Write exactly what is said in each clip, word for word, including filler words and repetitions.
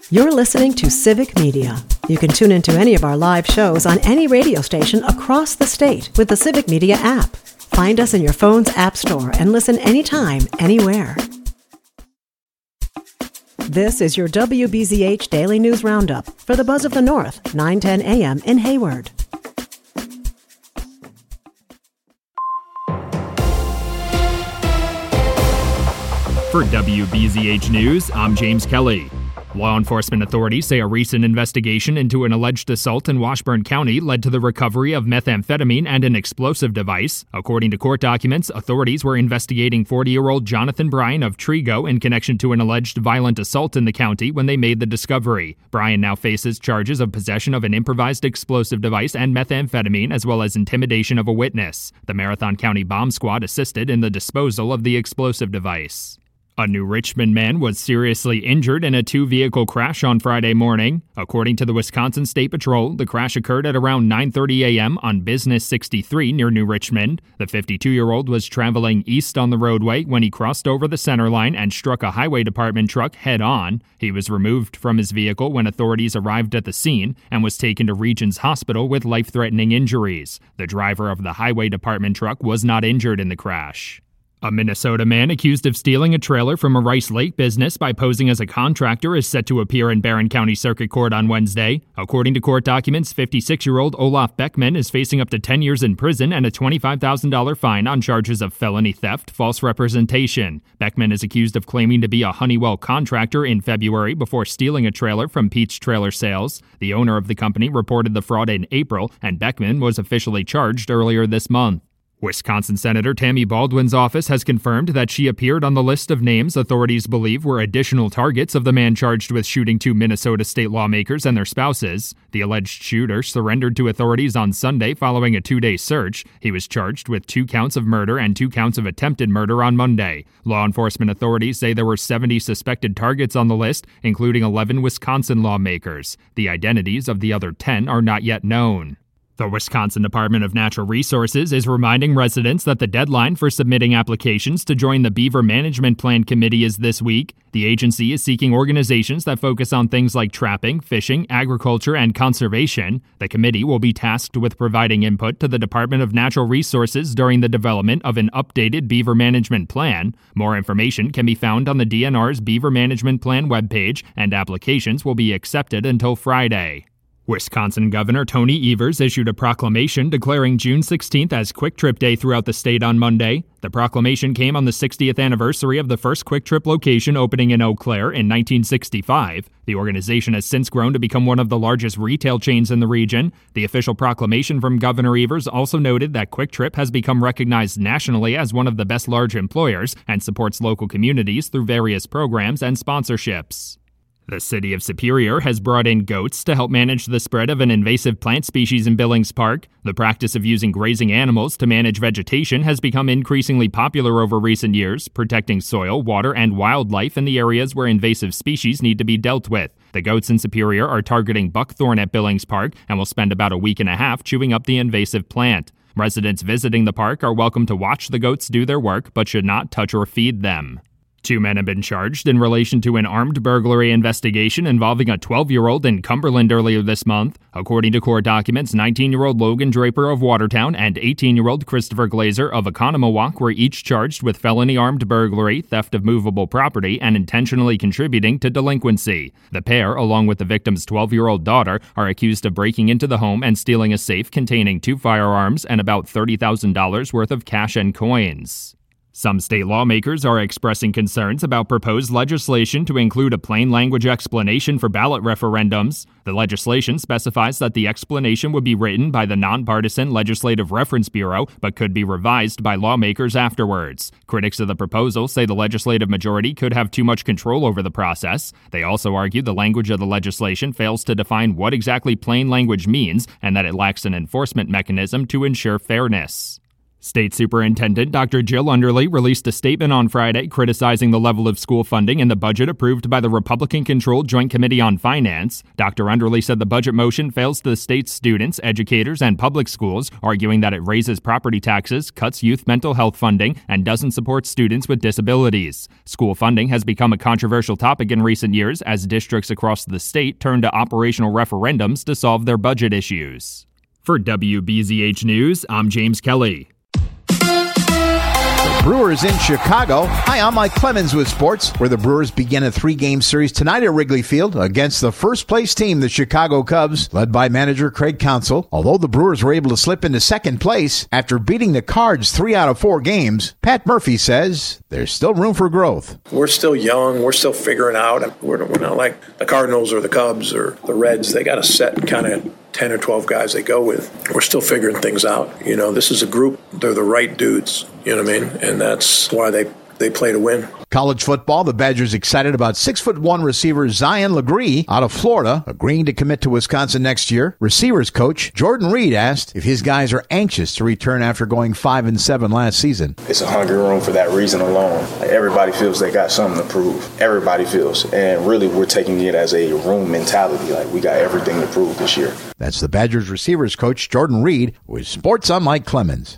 You're listening to Civic Media. You can tune into any of our live shows on any radio station across the state with the Civic Media app. Find us in your phone's app store and listen anytime, anywhere. This is your W B Z H Daily News Roundup for the Buzz of the North, nine ten a.m. in Hayward. For W B Z H News, I'm James Kelly. Law enforcement authorities say a recent investigation into an alleged assault in Washburn County led to the recovery of methamphetamine and an explosive device. According to court documents, authorities were investigating forty-year-old Jonathan Bryan of Trigo in connection to an alleged violent assault in the county when they made the discovery. Bryan now faces charges of possession of an improvised explosive device and methamphetamine, as well as intimidation of a witness. The Marathon County Bomb Squad assisted in the disposal of the explosive device. A New Richmond man was seriously injured in a two-vehicle crash on Friday morning. According to the Wisconsin State Patrol, the crash occurred at around nine thirty a.m. on Business sixty-three near New Richmond. The fifty-two-year-old was traveling east on the roadway when he crossed over the center line and struck a highway department truck head-on. He was removed from his vehicle when authorities arrived at the scene and was taken to Regions Hospital with life-threatening injuries. The driver of the highway department truck was not injured in the crash. A Minnesota man accused of stealing a trailer from a Rice Lake business by posing as a contractor is set to appear in Barron County Circuit Court on Wednesday. According to court documents, fifty-six-year-old Olaf Beckman is facing up to ten years in prison and a twenty-five thousand dollars fine on charges of felony theft, false representation. Beckman is accused of claiming to be a Honeywell contractor in February before stealing a trailer from Peach Trailer Sales. The owner of the company reported the fraud in April, and Beckman was officially charged earlier this month. Wisconsin Senator Tammy Baldwin's office has confirmed that she appeared on the list of names authorities believe were additional targets of the man charged with shooting two Minnesota state lawmakers and their spouses. The alleged shooter surrendered to authorities on Sunday following a two-day search. He was charged with two counts of murder and two counts of attempted murder on Monday. Law enforcement authorities say there were seventy suspected targets on the list, including eleven Wisconsin lawmakers. The identities of the other ten are not yet known. The Wisconsin Department of Natural Resources is reminding residents that the deadline for submitting applications to join the Beaver Management Plan Committee is this week. The agency is seeking organizations that focus on things like trapping, fishing, agriculture, and conservation. The committee will be tasked with providing input to the Department of Natural Resources during the development of an updated Beaver Management Plan. More information can be found on the D N R's Beaver Management Plan webpage, and applications will be accepted until Friday. Wisconsin Governor Tony Evers issued a proclamation declaring June sixteenth as Quick Trip Day throughout the state on Monday. The proclamation came on the sixtieth anniversary of the first Quick Trip location opening in Eau Claire in nineteen sixty-five. The organization has since grown to become one of the largest retail chains in the region. The official proclamation from Governor Evers also noted that Quick Trip has become recognized nationally as one of the best large employers and supports local communities through various programs and sponsorships. The city of Superior has brought in goats to help manage the spread of an invasive plant species in Billings Park. The practice of using grazing animals to manage vegetation has become increasingly popular over recent years, protecting soil, water, and wildlife in the areas where invasive species need to be dealt with. The goats in Superior are targeting buckthorn at Billings Park and will spend about a week and a half chewing up the invasive plant. Residents visiting the park are welcome to watch the goats do their work, but should not touch or feed them. Two men have been charged in relation to an armed burglary investigation involving a twelve-year-old in Cumberland earlier this month. According to court documents, nineteen-year-old Logan Draper of Watertown and eighteen-year-old Christopher Glazer of Economawalk were each charged with felony armed burglary, theft of movable property, and intentionally contributing to delinquency. The pair, along with the victim's twelve-year-old daughter, are accused of breaking into the home and stealing a safe containing two firearms and about thirty thousand dollars worth of cash and coins. Some state lawmakers are expressing concerns about proposed legislation to include a plain language explanation for ballot referendums. The legislation specifies that the explanation would be written by the Nonpartisan Legislative Reference Bureau, but could be revised by lawmakers afterwards. Critics of the proposal say the legislative majority could have too much control over the process. They also argue the language of the legislation fails to define what exactly plain language means and that it lacks an enforcement mechanism to ensure fairness. State Superintendent Doctor Jill Underly released a statement on Friday criticizing the level of school funding in the budget approved by the Republican-controlled Joint Committee on Finance. Doctor Underly said the budget motion fails the state's students, educators, and public schools, arguing that it raises property taxes, cuts youth mental health funding, and doesn't support students with disabilities. School funding has become a controversial topic in recent years as districts across the state turn to operational referendums to solve their budget issues. For W B Z H News, I'm James Kelly. Brewers in Chicago. Hi, I'm Mike Clemens with sports, where the Brewers begin a three-game series tonight at Wrigley Field against the first-place team, the Chicago Cubs, led by manager Craig Counsell. Although the Brewers were able to slip into second place after beating the Cards three out of four games, Pat Murphy says there's still room for growth. We're still young. We're still figuring out. We're, we're not like the Cardinals or the Cubs or the Reds. They got a set kind of ten or twelve guys they go with. We're still figuring things out. You know, this is a group. They're the right dudes. You know what I mean? And that's why they, they play to win. College football, the Badgers excited about six foot one receiver Zion Legree out of Florida, agreeing to commit to Wisconsin next year. Receivers coach Jordan Reed asked if his guys are anxious to return after going five and seven last season. It's a hungry room for that reason alone. Like, everybody feels they got something to prove. Everybody feels. And really, we're taking it as a room mentality. Like, we got everything to prove this year. That's the Badgers receivers coach Jordan Reed with Sports on Mike Clemens.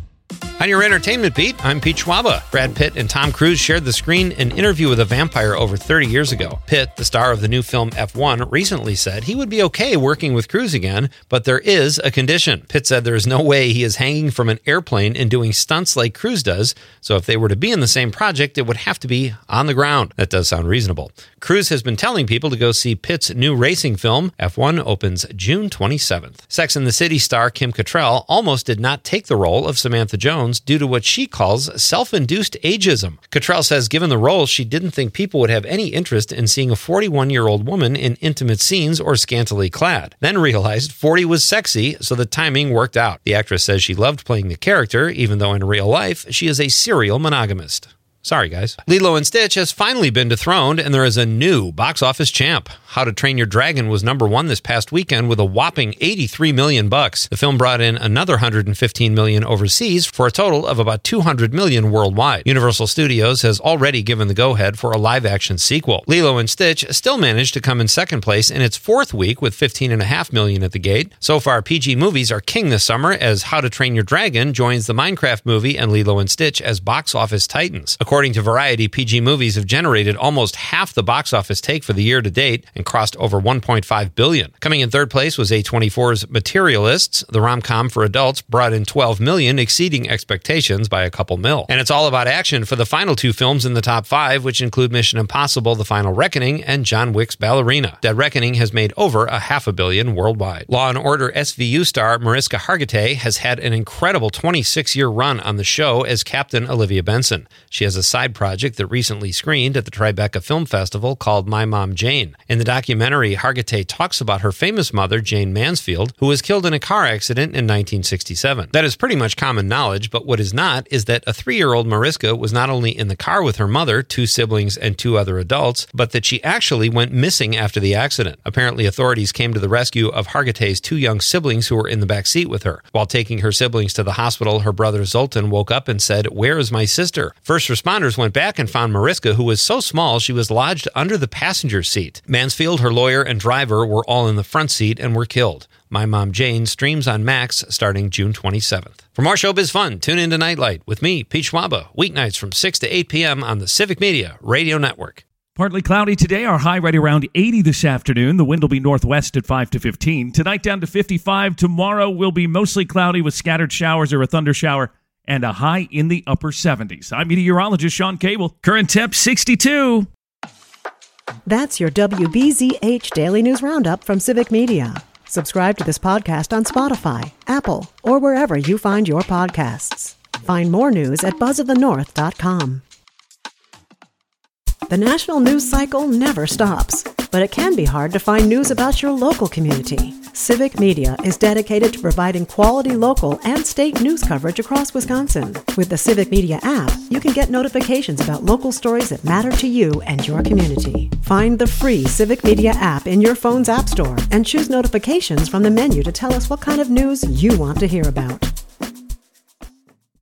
On your entertainment beat, I'm Pete Schwaba. Brad Pitt and Tom Cruise shared the screen in Interview with a Vampire over thirty years ago. Pitt, the star of the new film F one, recently said he would be okay working with Cruise again, but there is a condition. Pitt said there is no way he is hanging from an airplane and doing stunts like Cruise does, so if they were to be in the same project, it would have to be on the ground. That does sound reasonable. Cruise has been telling people to go see Pitt's new racing film. F one opens June twenty-seventh. Sex and the City star Kim Cattrall almost did not take the role of Samantha Jones due to what she calls self-induced ageism. Cattrall says given the role, she didn't think people would have any interest in seeing a forty-one-year-old woman in intimate scenes or scantily clad. Then realized forty was sexy, so the timing worked out. The actress says she loved playing the character, even though in real life, she is a serial monogamist. Sorry, guys. Lilo and Stitch has finally been dethroned, and there is a new box office champ. How to Train Your Dragon was number one this past weekend with a whopping eighty-three million bucks. The film brought in another one hundred fifteen million overseas for a total of about two hundred million worldwide. Universal Studios has already given the go-ahead for a live-action sequel. Lilo and Stitch still managed to come in second place in its fourth week with fifteen point five million at the gate. So far, P G movies are king this summer as How to Train Your Dragon joins the Minecraft movie and Lilo and Stitch as box office titans. According to Variety, P G movies have generated almost half the box office take for the year to date and crossed over one point five billion dollars. Coming in third place was A twenty-four's Materialists. The rom-com for adults brought in twelve million dollars, exceeding expectations by a couple mil. And it's all about action for the final two films in the top five, which include Mission Impossible: The Final Reckoning and John Wick's Ballerina. Dead Reckoning has made over a half a billion worldwide. Law and Order S V U star Mariska Hargitay has had an incredible twenty-six-year run on the show as Captain Olivia Benson. She has a side project that recently screened at the Tribeca Film Festival called My Mom Jane. In the documentary, Hargitay talks about her famous mother, Jane Mansfield, who was killed in a car accident in nineteen sixty-seven. That is pretty much common knowledge, but what is not is that a three-year-old Mariska was not only in the car with her mother, two siblings, and two other adults, but that she actually went missing after the accident. Apparently, authorities came to the rescue of Hargitay's two young siblings who were in the back seat with her. While taking her siblings to the hospital, her brother Zoltan woke up and said, "Where is my sister?" First responders went back and found Mariska, who was so small she was lodged under the passenger seat. Mansfield, her lawyer, and driver were all in the front seat and were killed. My Mom Jane streams on Max starting June twenty-seventh. For more showbiz fun, tune in to Nightlight with me, Pete Schwaba, weeknights from six to eight p.m. on the Civic Media Radio Network. Partly cloudy today, our high right around eighty this afternoon. The wind will be northwest at five to fifteen. Tonight down to fifty-five. Tomorrow will be mostly cloudy with scattered showers or a thunder shower and a high in the upper seventies. I'm meteorologist Sean Cable. Current temp sixty-two. That's your W B Z H Daily News Roundup from Civic Media. Subscribe to this podcast on Spotify, Apple, or wherever you find your podcasts. Find more news at buzz of the north dot com. The national news cycle never stops, but it can be hard to find news about your local community. Civic Media is dedicated to providing quality local and state news coverage across Wisconsin. With the Civic Media app, you can get notifications about local stories that matter to you and your community. Find the free Civic Media app in your phone's app store and choose notifications from the menu to tell us what kind of news you want to hear about.